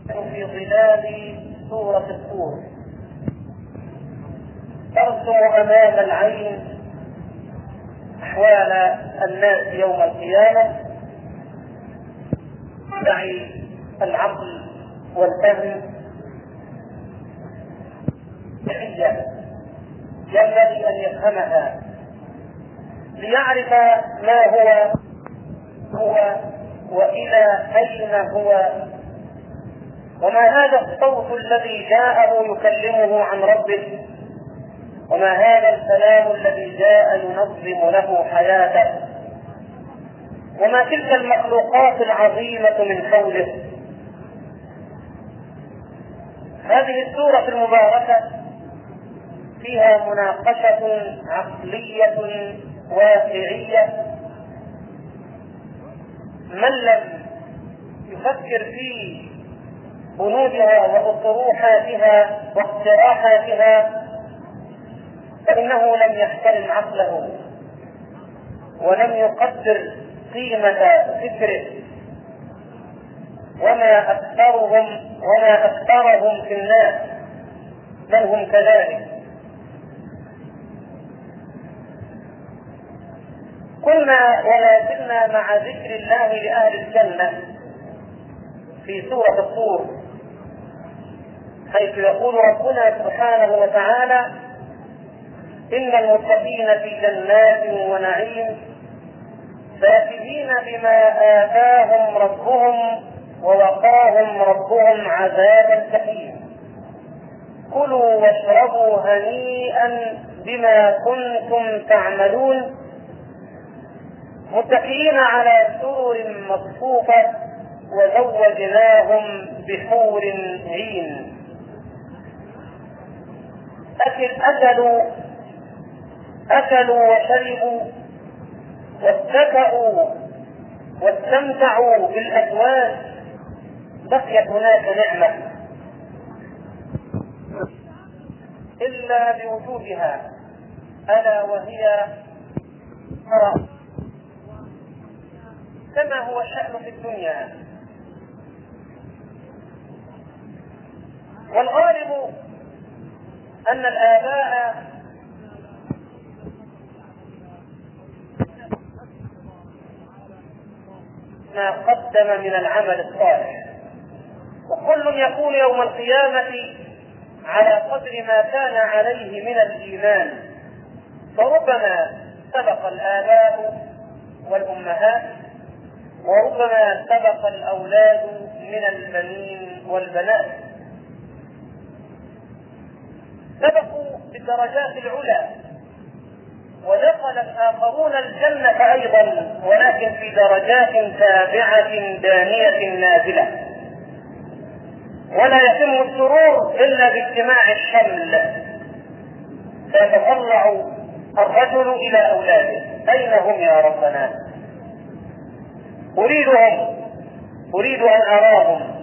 في ظلال سورة الطور ترسم أمام العين أحوال الناس يوم القيامة، دعي العقل والفهم ينبغي أن يفهمها ليعرف ما هو وإلى أين هو، وما هذا الصوت الذي جاءه يكلمه عن ربه، وما هذا الكلام الذي جاء ينظم له حياته، وما تلك المخلوقات العظيمة من حوله. هذه السورة المباركة فيها مناقشة عقلية واقعية. من لم يفكر في بنودها وأطروحاتها واقتراحاتها فإنه لم يحترم عقله ولم يقدر قيمة فكره. وما أكثرهم في الناس بل هم كذلك. كنا ولا زلنا مع ذكر الله لأهل الجنة في سورة الطور، حيث يقول ربنا سبحانه وتعالى: إن المتقين في جنات ونعيم فاكهين بما آتاهم ربهم ووقاهم ربهم عذاب الجحيم كلوا واشربوا هنيئا بما كنتم تعملون متكئين على سرر مصفوفة وزوجناهم بحور عين. أكلوا وشربوا واتكأوا واستمتعوا بالأزواج. بقيت هناك نعمة إلا بوجودها، ألا وهي كما هو الشأن في الدنيا. والغالب أن الآباء ما قدم من العمل الصالح، وكل يكون يوم القيامة على قدر ما كان عليه من الإيمان. فربما سبق الآباء والأمهات، وربما سبق الأولاد من البنين والبنات، سبقوا بالدرجات العلى، ودخل الآخرون الجنة أيضا ولكن في درجات تابعة دانية نازلة. ولا يتم السرور إلا باجتماع الشمل، فيتطلع الرجل إلى أولاده: أين هم يا ربنا؟ أريد أن أراهم.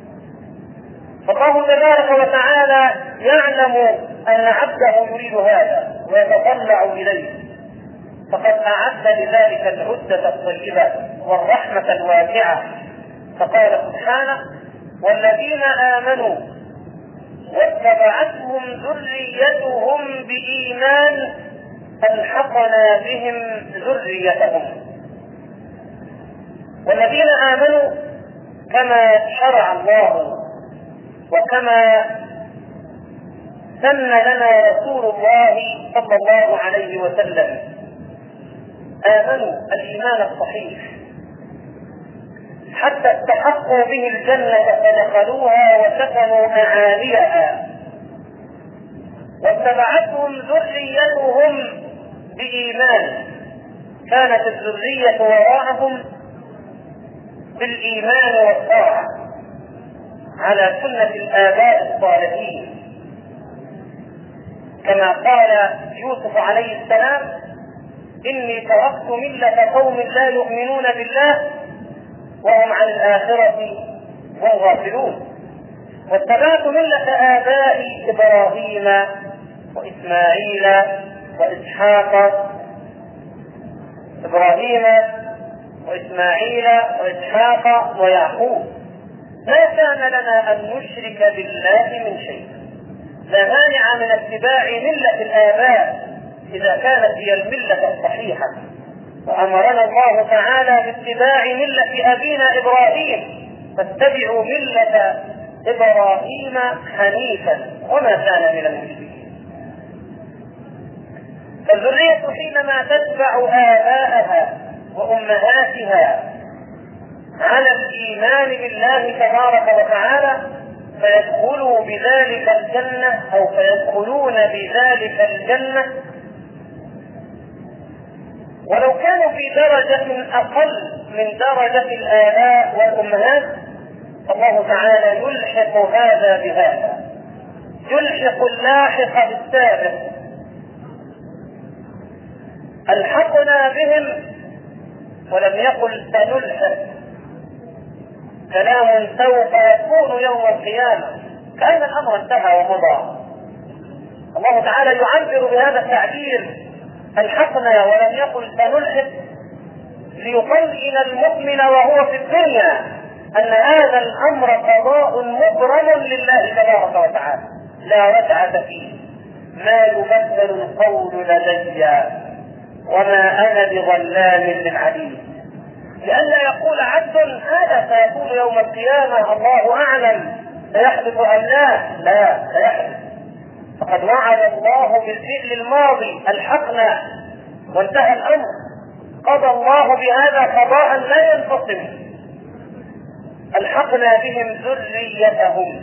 فالله تبارك وتعالى يعلم أن عبده يريد هذا ويتطلع إليه، فقد أعد لذلك العدة الطيبة والرحمة الواسعة. فقال سبحانه: والذين آمنوا واتبعتهم ذريتهم بإيمان ألحقنا بهم ذريتهم. والذين آمنوا كما شرع الله وكما سن لنا رسول الله صلى الله عليه وسلم، آمنوا الإيمان الصحيح حتى استحقوا به الجنة فدخلوها وسكنوا معاليها. واتبعتهم ذريتهم بإيمان، كانت الذرية وراءهم بالإيمان والطاعة على سنة الآباء الصالحين، كما قال يوسف عليه السلام: إني تركت ملة قوم لا يؤمنون بالله وهم عن الآخرة هم غافلون واتبعت ملة آبائي إبراهيم وإسماعيل وإسحاق ويعقوب ما كان لنا أن نشرك بالله من شيء. لا مانع من اتباع ملة الآباء إذا كانت هي الملة الصحيحة، وأمرنا الله تعالى باتباع ملة أبينا إبراهيم، فاتبعوا ملة إبراهيم حنيفا وما كان من المشركين. فالذرية حينما تتبع آباءها وأمهاتها على الإيمان بالله تبارك وتعالى فيدخلوا بذلك الجنة أو فيدخلون بذلك الجنة، ولو كانوا في درجة أقل من درجة الآباء والأمهات الله تعالى يلحق هذا بهذا، يلحق اللاحق بالسابق. ألحقنا بهم ولم يقل سنلحق، كلام سوف يكون يوم القيامة، كأن الأمر انتهى ومضى. الله تعالى يعبر بهذا التعبير ألحقنا ولم يقل سنلحق ليطمئن المؤمن وهو في الدنيا أن هذا الأمر قضاء مبرم لله تبارك وتعالى لا رجعة فيه. ما يبدل القول لدي وما أنا بظلام للعبيد، لئلا يقول عبد هذا سيكون يوم القيامة الله أعلم سيحدث أم لا سيحدث. فقد وعد الله بالفعل الماضي ألحقنا وانتهى الأمر، قضى الله بهذا قضاء لا ينفصل. ألحقنا بهم ذريتهم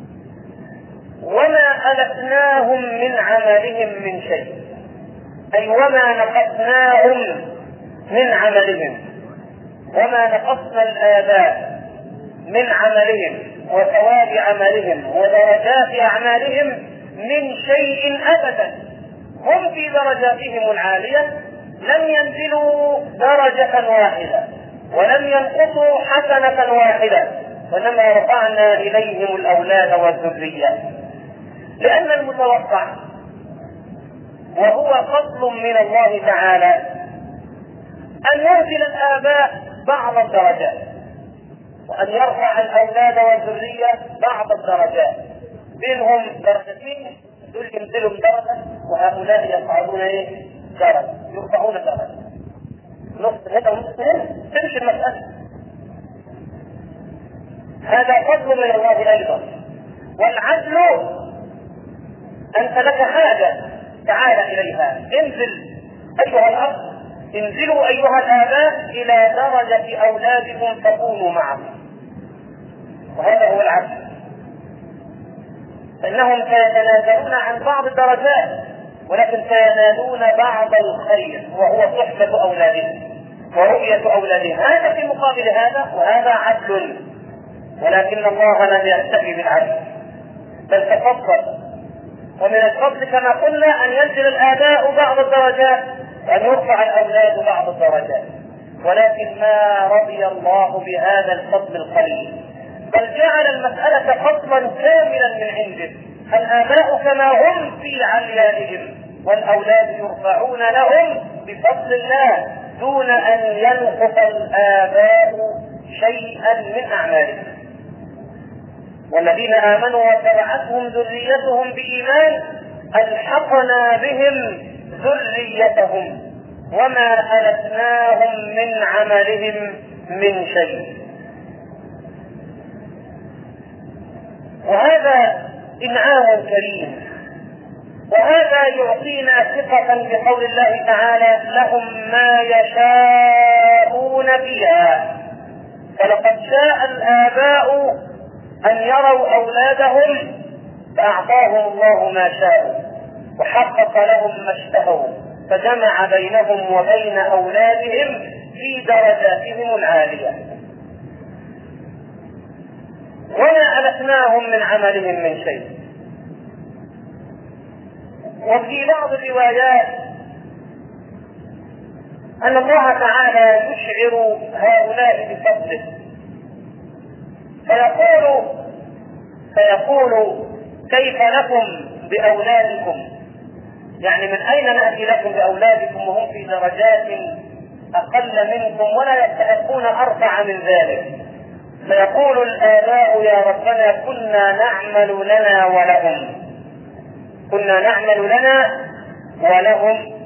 وما ألتناهم من عملهم من شيء، أي وما نقصناهم من عملهم، وما نقصنا الآباء من عملهم وثواب عملهم ودرجات أعمالهم من شيء أبدا. هم في درجاتهم العالية لم ينزلوا درجة واحدة ولم ينقصوا حسنة واحدة، وإنما رفعنا إليهم الأولاد والذرية، لأن المتوقع وهو فضل من الله تعالى أن ينزل الآباء بعض الدرجات وأن يرفع الأولاد والذرية بعض الدرجات، بينهم درجتين، دول ينزلوا درجة وهؤلاء يصعدون درجة، يرفعون درجة، نص هنا ونص هنا، تمشي المسألة. هذا فضل من الله أيضا. والعدل أنت لك حاجة تعال إليها، انزل أيها الأب، انزلوا أيها الآباء إلى درجة أولادكم تكونوا معهم، وهذا هو العدل. فإنهم سيتنازلون عن بعض الدرجات ولكن سينالون بعض الخير وهو صحبة أولادهم ورؤية أولادهم. هذا في مقابل هذا، وهذا عدل، ولكن الله لم يكتفي بالعدل بل تفضل. ومن الفضل كما قلنا أن ينزل الآباء بعض الدرجات وأن يرفع الأولاد بعض الدرجات، ولكن ما رضي الله بهذا الفضل القليل، بل جعل المسألة فضلا كاملا من عنده. الآباء كما هم في عليائهم والأولاد يرفعون لهم بفضل الله دون أن ينقص الآباء شيئا من أعمالهم. والذين آمنوا وتبعتهم ذريتهم بإيمان ألحقنا بهم ذريتهم وما ألتناهم من عملهم من شيء. وهذا إنعام كريم، وهذا يعطينا ثقة بقول الله تعالى لهم ما يشاءون فيها. فلقد شاء الآباء أن يروا أولادهم فأعطاهم الله ما شاءوا وحقق لهم ما اشتهوا، فجمع بينهم وبين أولادهم في درجاتهم العالية. وما ألتناهم من عملهم من شيء. وفي بعض الروايات أن الله تعالى يشعر هؤلاء بفضله فيقول كيف لكم بأولادكم، يعني من أين نأتي لكم بأولادكم وهم في درجات أقل منكم ولا يستحقون أرفع من ذلك. فيقول الآباء يا ربنا كنا نعمل لنا ولهم، كنا نعمل لنا ولهم.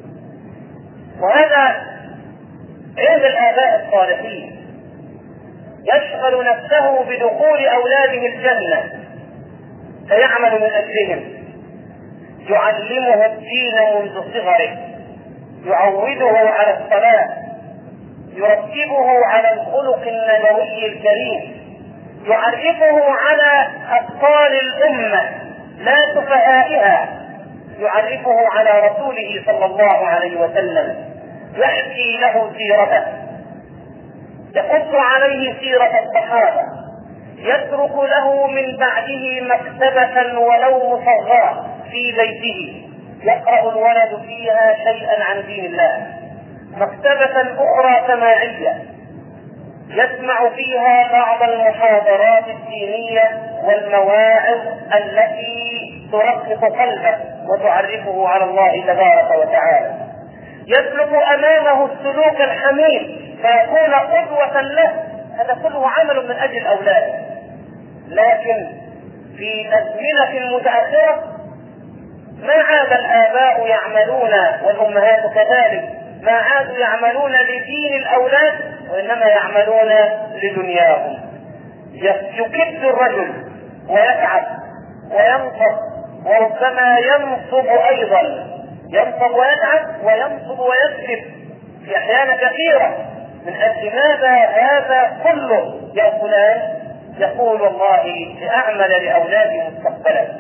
وهذا عند الآباء الصالحين يشغل نفسه بدخول أولاده الجنة فيعمل من أجلهم، يعلمه الدين منذ صغره، يعوده على الصلاة، يرتبه على الخلق النبوي الكريم، يعرفه على أبطال الأمة لا سفهائها، يعرفه على رسوله صلى الله عليه وسلم، يحكي له سيرته، يقص عليه سيرة الصحابة، يترك له من بعده مكتبة ولو مصغرة في بيته يقرأ الولد فيها شيئا عن دين الله، مكتبة أخرى سماعية يسمع فيها بعض المحاضرات الدينية والمواعظ التي ترقق قلبه وتعرفه على الله تبارك وتعالى، يسلك أمامه السلوك الحميد فيكون قدوة له. هذا كله عمل من أجل أولاده. لكن في الأزمنة المتأخرة ما عاد الآباء يعملون والأمهات كذلك، ما عادوا يعملون لدين الأولاد وإنما يعملون لدنياهم. يكد الرجل ويتعب وينصب، وربما ينصب أيضا، ينصب ويتعب وينصب ويكذب في أحيان كثيرة. من أجل ماذا هذا كله يا فلان؟ يقول والله لأعمل لأولادي مستقبلا،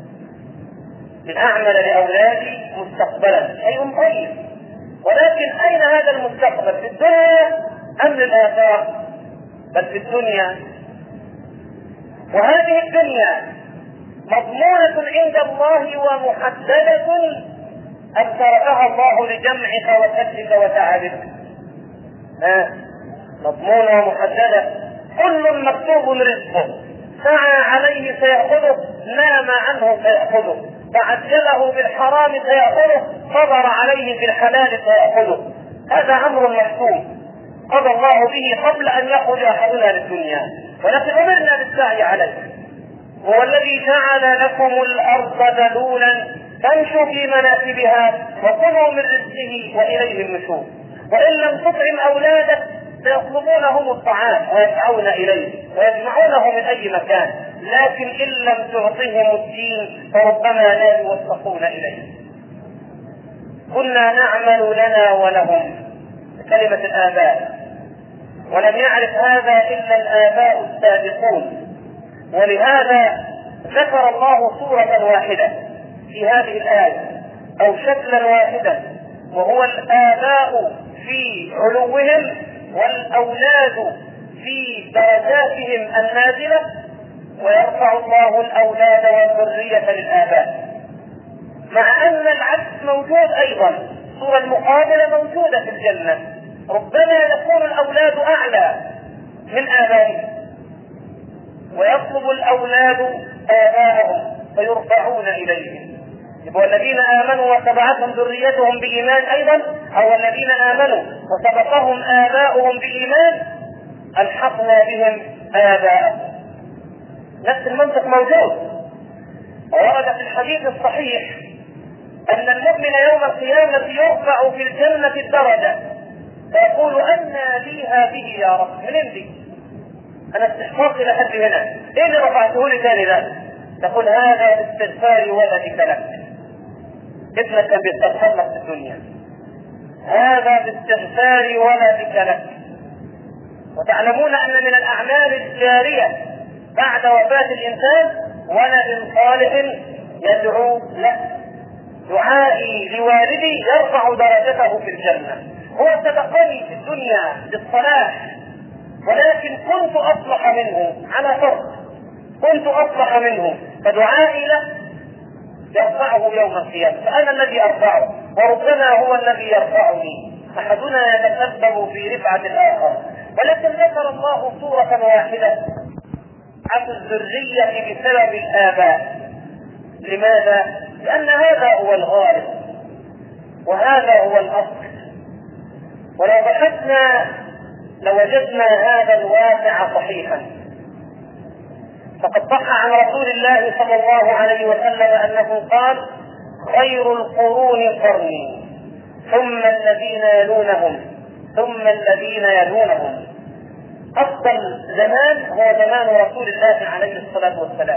لأعمل لأولادي مستقبلا، شيء طيب، ولكن أين هذا المستقبل؟ في الدنيا أم للآخرة؟ بل في الدنيا. وهذه الدنيا مضمونة عند الله ومحددة أن تركها الله لجمعك وكسبك وتعبك، مضمونة ومحددة، كل مكتوب رزقه، سعى عليه سيأخذه، نام عنه سيأخذه، تعجله بالحرام سيأخذه، صبر عليه في الحلال سيأخذه. هذا أمر مكتوب قضى الله به قبل أن يخرج أحدنا للدنيا، ولكن أمرنا بالسعي عليه. هو الذي جعل لكم الأرض ذلولا فامشوا في مناكبها وكلوا من رزقه وإليه النشور. وإن لم تطعم أولادك سيطلبونهم الطعام ويسعون إليه ويجمعونه من أي مكان، لكن إن لم تعطهم الدين فربما لا يوفقون إليه. كنا نعمل لنا ولهم، كلمة الآباء، ولم يعرف هذا إلا الآباء السابقون. ولهذا ذكر الله صورة واحدة في هذه الآية أو شكلا واحدا، وهو الآباء في علوهم والأولاد في درجاتهم النازلة، ويرفع الله الأولاد والذرية للآباء، مع أن العكس موجود أيضا. الصورة المقابلة موجودة في الجنة، ربما يكون الأولاد أعلى من آبائهم ويطلب الأولاد آباءهم فيرفعون إليهم. والذين آمنوا وتبعتهم ذريتهم بإيمان أيضا، أو الذين آمنوا وسبقهم آباؤهم بإيمان ألحقنا بهم آباءهم. نفس المنطق موجود. وورد في الحديث الصحيح أن المؤمن يوم القيامة يرفع في الجنة الدرجة فيقول أنى لي هذه يا رب؟ من عندي أنا استحقاقي لحد هنا، إيه اللي رفعته لي ثاني ذا؟ تقول هذا باستغفار ولدك لك، ابنك كان بيستغفر لك في الدنيا، هذا باستغفار ولدك لك. وتعلمون أن من الأعمال الجارية بعد وفاة الإنسان ولد صالح يدعو له. دعائي لوالدي يرفع درجته في الجنة. هو سبقني في الدنيا بالصلاح ولكن كنت أصلح منه على فرض، كنت أصلح منه، فدعائي له يرفعه يوم القيامة، فأنا الذي أرفعه وربما هو الذي يرفعني. أحدنا يتسبب في رفعة الآخر. ولكن ذكر الله صورة واحدة عن الذرية بسبب الآباء. لماذا؟ لأن هذا هو الغالب وهذا هو الأصل. ولو بحثنا لوجدنا هذا الواقع صحيحا. فقد صح عن رسول الله صلى الله عليه وسلم أنه قال: خير القرون قرني ثم الذين يلونهم ثم الذين يلونهم. أفضل زمان هو زمان رسول الله عليه الصلاة والسلام.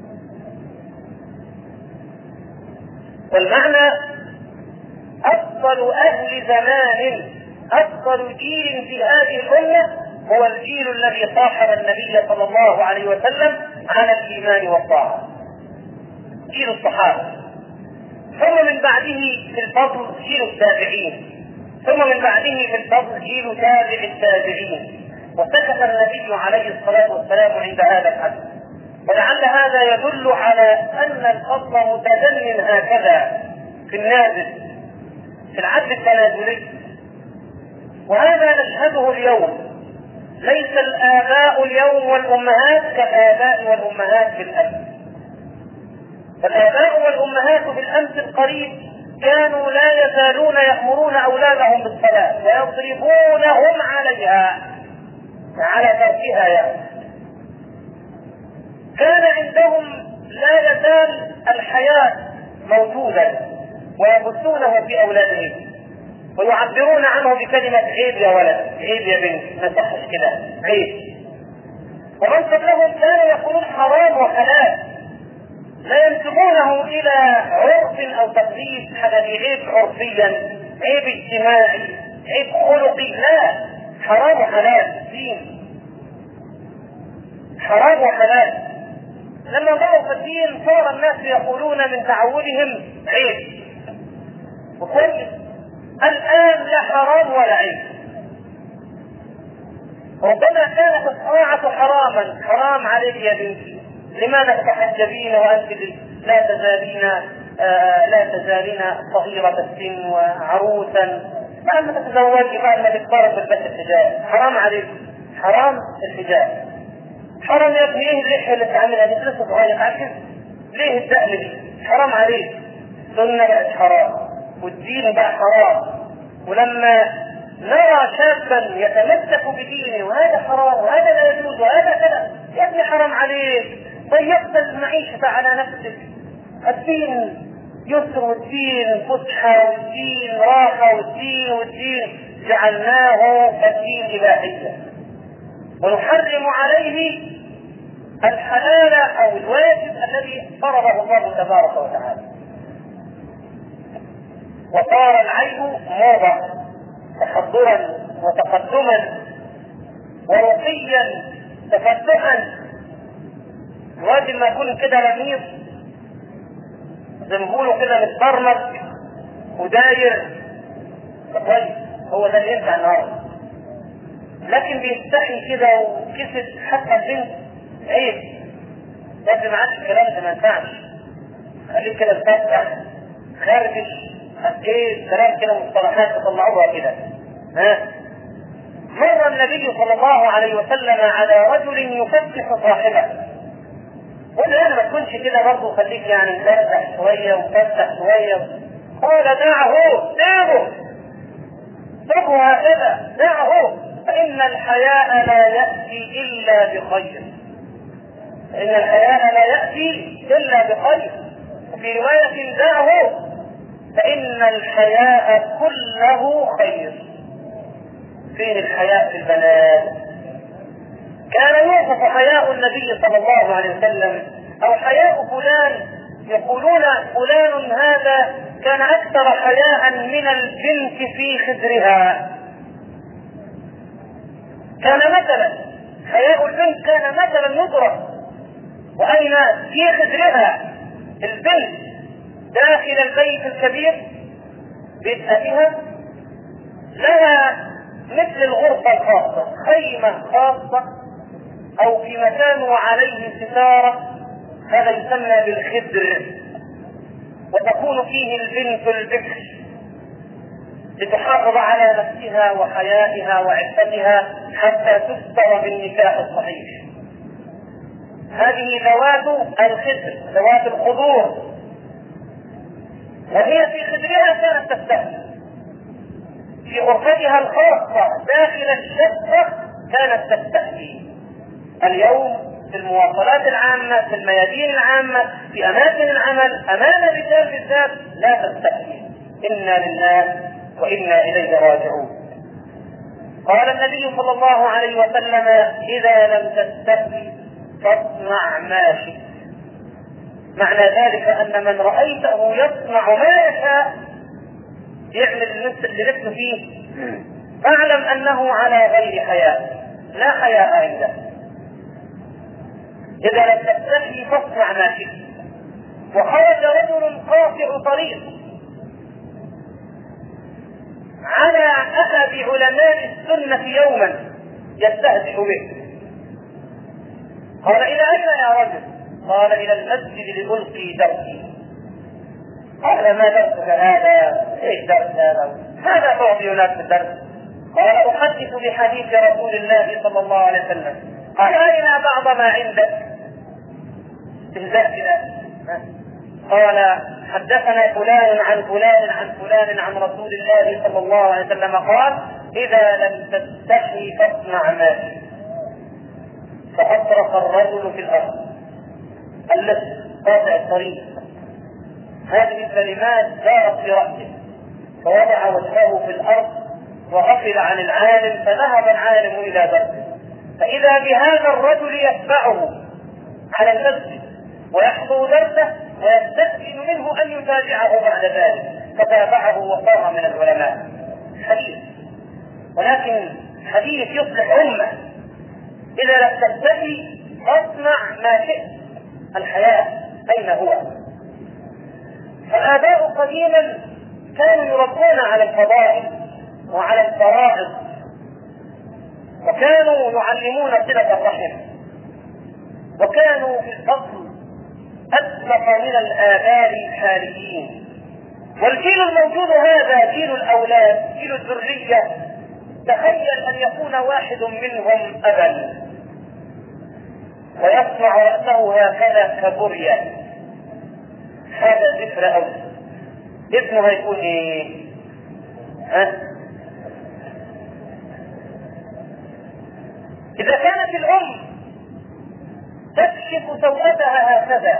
والمعنى أفضل أهل زمان، أفضل جيل في هذه الأمة هو الجيل الذي صاحب النبي صلى الله عليه وسلم على الإيمان والطاعة، جيل الصحابة. ثم من بعده في الفضل جيل التابعين، ثم من بعده في الفضل جيل تابع التابعين. وسكت النبي عليه الصلاة والسلام عند هذا الحد، ولعل هذا يدل على أن الفضل متدن هكذا في النازل، في العدل التنازلي. وهذا نشهده اليوم. ليس الآباء اليوم والأمهات كالآباء والأمهات في الأمس. الآباء والأمهات في الأمس القريب كانوا لا يزالون يأمرون أولادهم بالصلاة ويضربونهم عليها، على تركها يعني. كان عندهم لا يزال الحياء موجودا ويبثونه في أولادهم ويعبرون عنه بكلمة عيب يا ولد، عيب يا بنت، ما تصحش كده، عيب. ومن قبلهم كانوا يقولون حرام وحلال، لا ينسبونه إلى عرف أو تقليد، هذا عيب عرفيا، عيب اجتماعي، عيب خلقي، لا، حرام وحلال، دين، حرام وحلال. لما ضعوا في الدين صار الناس يقولون من تعودهم عيب، وكل الآن لا حرام ولا عيب. ربما كانت الطاعة حراما، حرام عليك يا بنتي، لماذا تتحجبين وأنت لا تزالين صغيرة السن وعروسا، فأما تتزوجي فأما تكبر تلبس الحجاب، حرام عليك، حرام الحجاب، حرام يا ابني. ايه اللحية اللي تعملها دي؟ لسه صغير، عكس ليه الدقن دي؟ حرام عليك. السنة بقت حرام والدين بقى حرام. ولما نرى شابا يتمسك بدينه وهذا حرام وهذا لا يجوز وهذا كذا، يا ابني حرام عليك، ضيقت المعيشة على نفسك. الدين يسر والدين فسحة والدين راحة والدين جعلناه الدين إلهيا، ونحرم عليه الحلال أو الواجب الذي فرضه الله تبارك وتعالى. وصار العيب موضة، تحضرا وتقدما ورقيا تفتحا. الواجب ما يكون كده لميص زي ما بيقولوا كده متبرمج وداير كويس، هو ده اللي ينفع النهارده. لكن بيستحي كده وكسد حتى البنت عيب، لازم ما عادش الكلام ده، ما ينفعش. خليك كده تفتح خارجش ايه كلام كده مصطلحات تطلعوها كده. مر النبي صلى الله عليه وسلم على رجل يفتح صاحبه. قل انا ما تكونش كده برضه، خليك يعني مفتح شويه ومفتح شويه. قال دعه، سيبه هكذا، دعه، فإن الحياء لا يأتي إلا بخير. إن الحياء لا يأتي إلا بخير. وفي رواية دعه فإن الحياء كله خير. فين الحياء في البنات؟ كان يوصف حياء النبي صلى الله عليه وسلم أو حياء فلان، يقولون فلان هذا كان أكثر حياء من البنت في خدرها. كان مثلا حياء البنت كان مثلا يضرب، وأين في خدرها البنت داخل البيت الكبير بيت أبيها، لها مثل الغرفة الخاصة، خيمة خاصة أو في مكان وعليه ستارة، هذا يسمى بالخدر. وتكون فيه البنت البكر لتحافظ على نفسها وحيائها وعفتها حتى تستر بالنكاح الصحيح. هذه ذوات الخدر، ذوات الخضور، وهي في خدرها كانت تستهزئ. في غرفتها الخاصة داخل الشقة كانت تستحيي. اليوم في المواصلات العامة، في الميادين العامة، في أماكن العمل، أمام الرجال بالذات لا تستحيي. إنا لله وإنا إليه راجعون. قال النبي صلى الله عليه وسلم: إذا لم تستحي فاصنع ما شئت. معنى ذلك أن من رأيته يصنع ما يشاء، يعمل اللي نفسه فيه، فاعلم أنه على غير حياء، لا حياء عنده. إذا لم تستحي فاصنع ما شئت. وخرج رجل قاطع طريق على أحد علماء السنة يوما يستهزئ به. قال: إلى أين يا رجل؟ قال: إلى المسجد لألقي درسي. قال: ما درسك هذا؟ ايش درس هذا؟ ماذا تعطي الناس في الدرس؟ قال: أحدث بحديث رسول الله صلى الله عليه وسلم. قال: أرنا بعض ما عندك. قال: حدثنا فلان عن فلان عن فلان عن رسول الله صلى الله عليه وسلم قال: إذا لم تستحي فاصنع ما شئت. فأطرق الرجل في الأرض التي قاطع الطريق. هذه الكلمات دارت في رأسه، فوضع وجهه في الأرض وغفل عن العالم، فذهب العالم إلى درسه، فإذا بهذا الرجل يتبعه على المسجد ويحضر درسه ويستأذن منه أن يتابعه بعد ذلك، فتابعه وصار من العلماء. حديث، ولكن حديث يصلح أمة. إذا لم تستحي فاصنع ما شئت. الحياء أين هو؟ الآباء قديما كانوا يربون على الفضائل وعلى الفرائض، وكانوا يعلمون صلة الرحم، وكانوا في الفصل أسبق من الآباء الحاليين. والجيل الموجود هذا جيل الأولاد، جيل الذرية. تخيل أن يكون واحد منهم أبا ويصنع رأسه هكذا كبرية، هذا ذكر أول. ابنه هيكون ايه؟ إذا كانت الأم تكشف سوءتها هكذا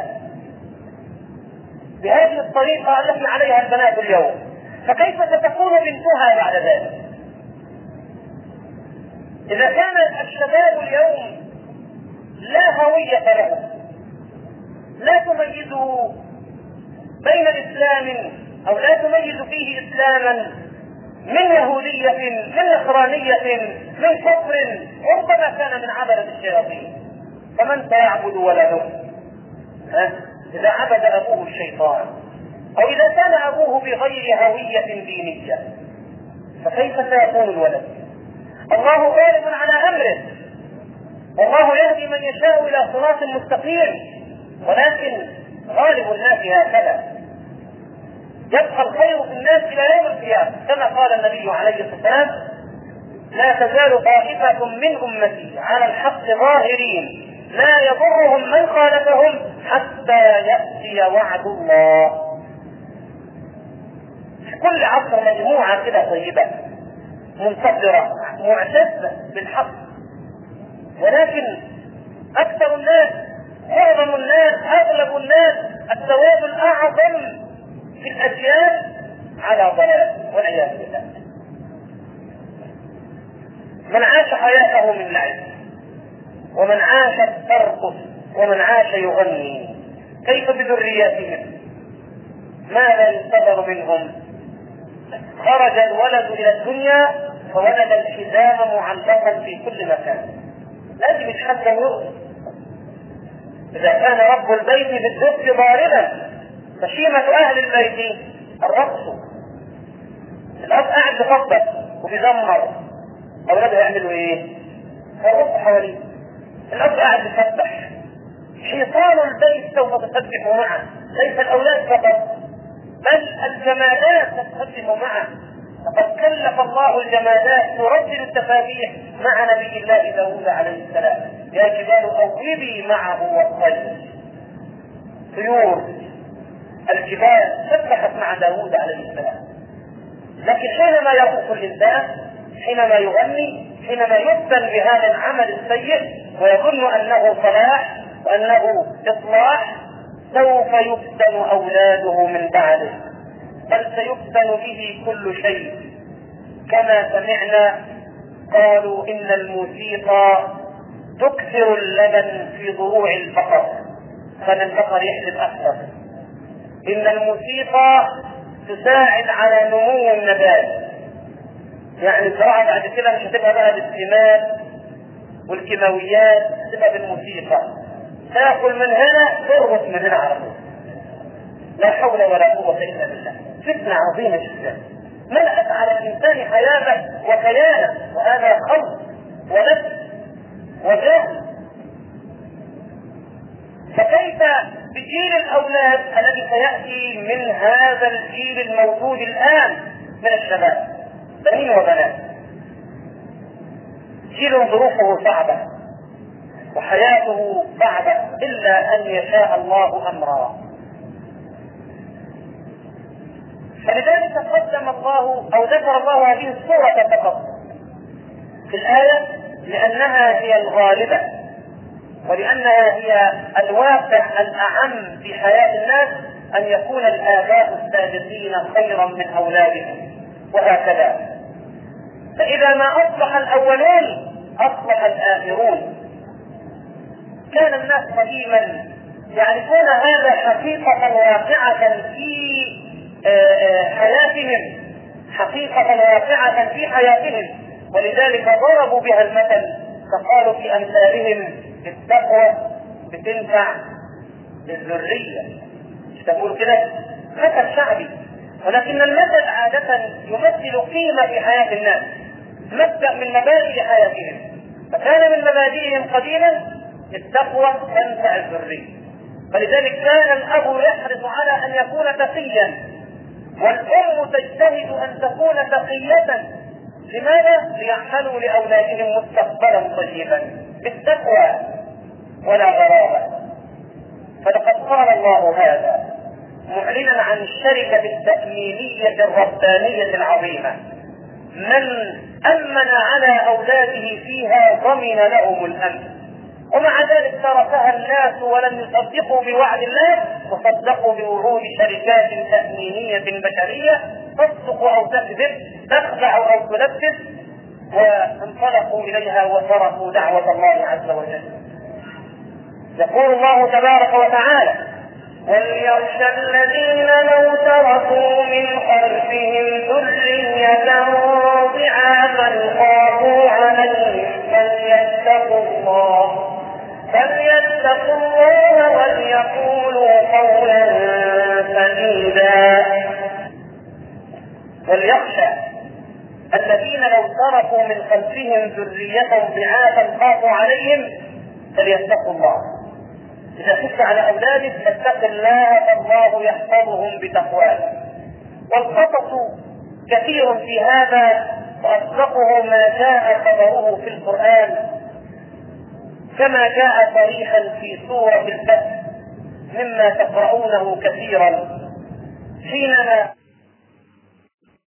بهذه الطريقة التي عليها البنات اليوم، فكيف ستكون بنتها بعد ذلك؟ إذا كان الشباب اليوم لا هوية له، لا تميز بين الإسلام أو لا تميز فيه إسلاما من يهودية، من نصرانية، من كفر، ربما كان من عبدة الشياطين، فمن سيعبد ولده؟ إذا عبد أبوه الشيطان، أو إذا كان أبوه بغير هوية دينية، فكيف سيكون الولد؟ الله غالب على أمره، والله يهدي من يشاء إلى صراط مستقيم، ولكن غالب الناس هكذا. يبقى الخير في الناس إلى يوم القيامة، كما قال النبي عليه الصلاة والسلام: لا تزال طائفة من أمتي على الحق ظاهرين لا يضرهم من خالفهم حتى يأتي وعد الله. كل عصر مجموعة كده طيبة منتصرة معتزة بالحق، ولكن أكثر الناس، معظم الناس، أغلب الناس، الثواب الأعظم في الأجيال على ضلال والعياذ بالله. من عاش حياته من لعب، ومن عاش ترقص، ومن عاش يغني، كيف بذرياتهم؟ ماذا ينتظر منهم؟ خرج الولد إلى الدنيا فولد الحزام معلقا في كل مكان، لازم يتحكم يؤذي. إذا كان رب البيت بالدف ضاربا فشيمة أهل البيت الرقص. الأب قاعد بيخبط وبيزمر، أولاده يعملوا إيه؟ يرقصوا حواليه. الأب قاعد يسبح، حيطان البيت سوف تسبح معه، ليس الأولاد فقط بل الجمادات تسبح معه. فقد كلف الله الجمادات تردد التسابيح مع نبي الله داود عليه السلام: يا جبال أوبي معه والطير. طيور الجبال سبحت مع داود عليه السلام. لكن حينما يطوف الإنسان، حينما يغني، حينما يفتن بهذا العمل السيء ويظن أنه صلاح وأنه إصلاح، سوف يفتن أولاده من بعده، بل سيفتن به كل شيء. كما سمعنا قالوا إن الموسيقى تكثر اللبن في ضروع البقر، خلي البقر يحلب أكثر. إن الموسيقى تساعد على نمو النبات، يعني الزراعة بعد كده مش هتبقى بقى بالسماد والكيماويات، هتبقى بالموسيقى. تاكل من هنا تربط من هنا على طول. لا حول ولا قوة إلا بالله. فتنة عظيمة جدا ملأت على الإنسان حياته وكيانه، وهذا خلق ونفس وجهل. فكيف بجيل الأولاد الذي سيأتي من هذا الجيل الموجود الآن من الشباب، بنين وبنات، جيل ظروفه صعبة وحياته صعبة إلا أن يشاء الله أمرا. فلذلك قدم الله أو ذكر الله هذه السورة فقط في الآية لأنها هي الغالبة، ولأنها هي الواقع الأعم في حياة الناس، أن يكون الآباء السابقين خيرا من أولادهم وهكذا. فإذا ما أصلح الأولون أصلح الآخرون. كان الناس قديما يعرفون هذا حقيقة واقعة في حياتهم، حقيقة واقعة في حياتهم، ولذلك ضربوا بها المثل، فقالوا في أمثالهم التقوى بتنفع الذرية. مش تقول كده مثل شعبي، ولكن المثل عادة يمثل قيمة في حياة الناس، مبدأ من مبادئ حياتهم. فكان من مبادئهم قديما التقوى تنفع الذرية، فلذلك كان الأب يحرص على أن يكون تقيا، والأم تجتهد أن تكون تقية. لماذا؟ ليعملوا لأولادهم مستقبلا طيبا بالتقوى ولا غرابة. فلقد قال الله هذا معلنا عن الشركة التأمينية الربانية العظيمة، من أمن على أولاده فيها ضمن لهم الأمن، ومع ذلك تركها الناس ولم يصدقوا بوعد الله وصدقوا بوعود شركات تأمينية بشرية تصدق أو تكذب، تخدع أو تلبس، وانطلقوا إليها وتركوا دعوة الله عز وجل. يقول الله تبارك وتعالى: وليخشى الذين لو تركوا من خلفهم ذرية ضعافا خافوا عليهم فليتقوا الله وليقولوا قولا سديدا. وليخشى الذين لو تركوا من خلفهم ذرية ضعافا خافوا عليهم فليتقوا الله. إذا خفت على أولادك فاتق الله فالله يحفظهم بتقواه. والقصص كثير في هذا، وأصدقه ما جاء خبره في القرآن، كما جاء صريحا في سورة الفتح مما تقرؤونه كثيرا، حينما